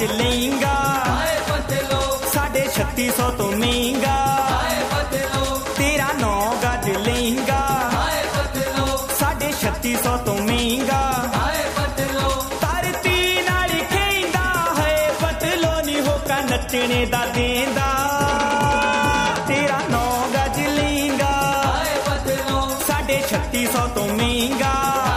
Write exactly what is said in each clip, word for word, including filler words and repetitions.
गज लेंगा साढ़े छत्ती सौ तो महंगा तेरा नौ गज लेंगा साढ़े छत्ती सौ तो महंगा धरती नाल खेंदा है पतलो नी होका नचने दा देंदा तेरा नौ गज लेंगा साढ़े छत्ती सौ तो महंगा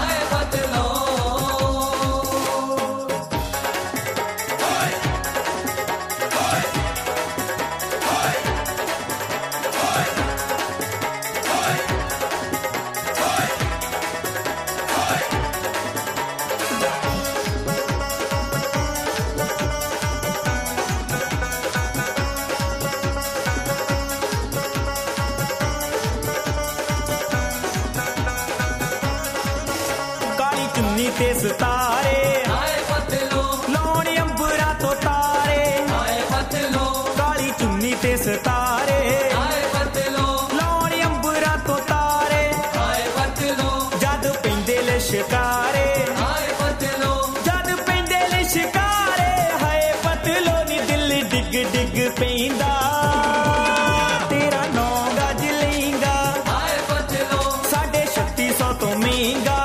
ते सितारे लौण अंबरा तो तारे काली चुन्नी ते सितारे लौण अंबरा तो तारे जद पैंदे लिशकारे जद पैंदे लिशकारे हाय पतलो नी दिल डिग डिग पैंदा तेरा नौ गज लेंगा साढ़े छत्ती सौ तो महंगा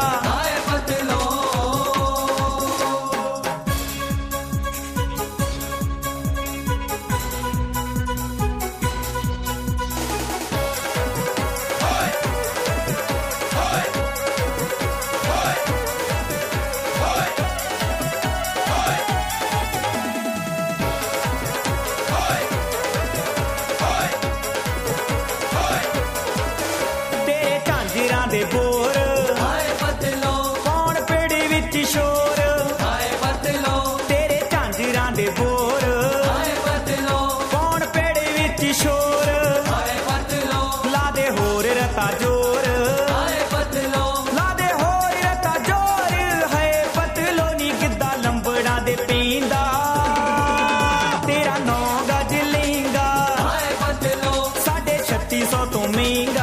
दे बोर कौन पेड़ी विच शोर तेरे झांजरां दे बोर कौन पेड़ी विच शोर ला दे होर रता जोर ला दे होर रता जोर है पतलो नी गिद्दा लंबड़ा दे पींदा तेरा नौ गज लेंगा साढ़े छत्ती सौ तो महंगा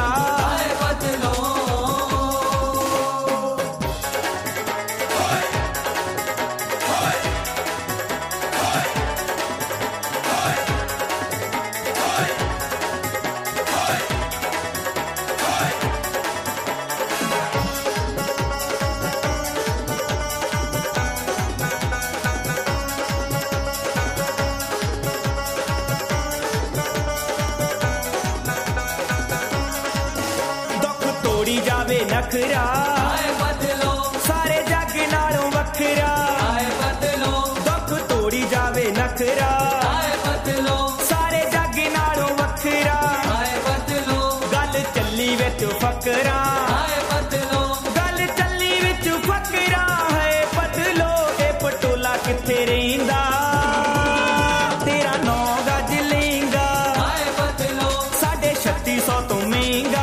जावे नखरा सारे जग नालों वखरा दुख तोड़ी जावे नखरा सारे जग नालों वखरा गल चली विच फकरा गल चली विच फकरा है पतलो ए पटोला किथे रहिंदा तेरा नौ गज लेंगा साढ़े छत्ती सौ तो महंगा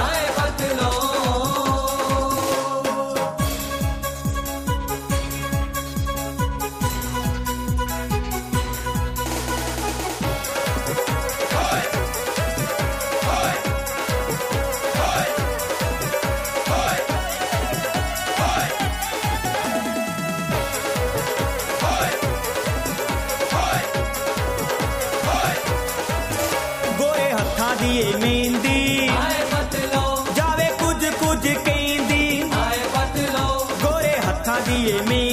दिए मेहंदी जावे कुछ कुछ कहंदी गोरे हत्थां दिए